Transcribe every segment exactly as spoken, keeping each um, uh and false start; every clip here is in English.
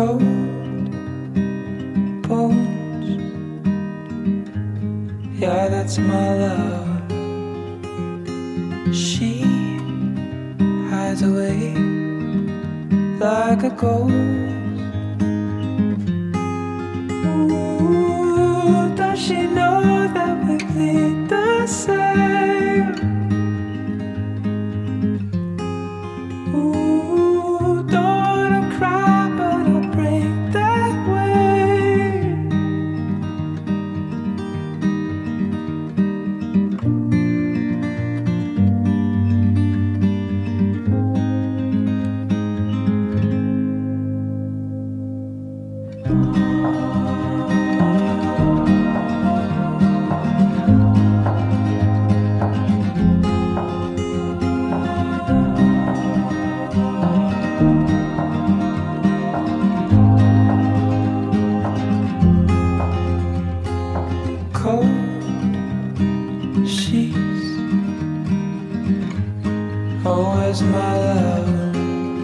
cold bones. Yeah, that's my love. She hides away like a ghost. Ooh, does she know that we bleed the same? Ooh, don't wanna cry, but I'll break that way. Cold sheets, oh, where's my love?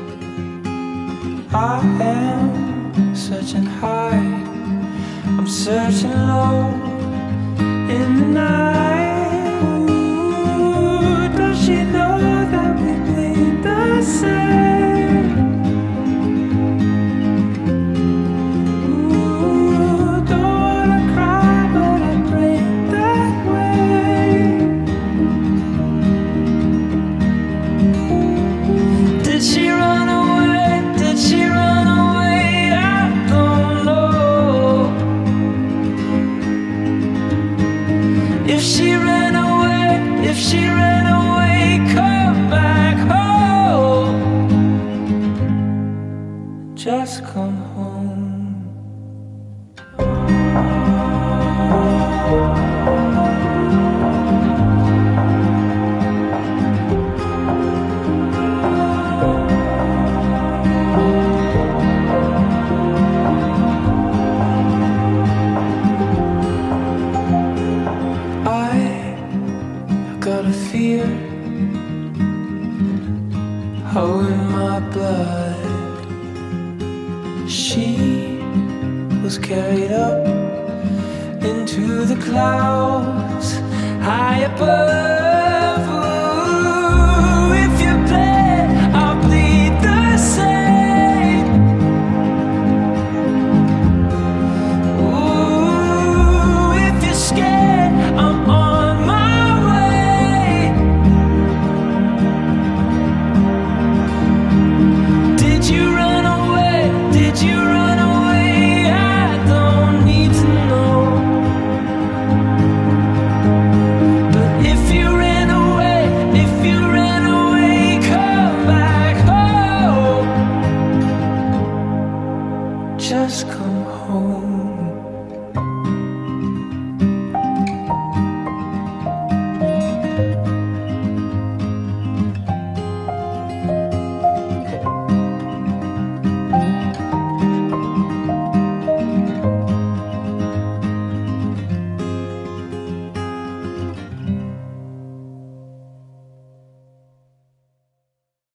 I am searching high, I'm searching low in the night. Ooh, does she know that we bleed the same? Ooh, don't wanna cry, but I break that way. Did she run away? Did she run away? I don't know. If she ran away, if she ran away, come back home. Just come home. I got a fear, oh, in my blood. She was carried up into the clouds high above.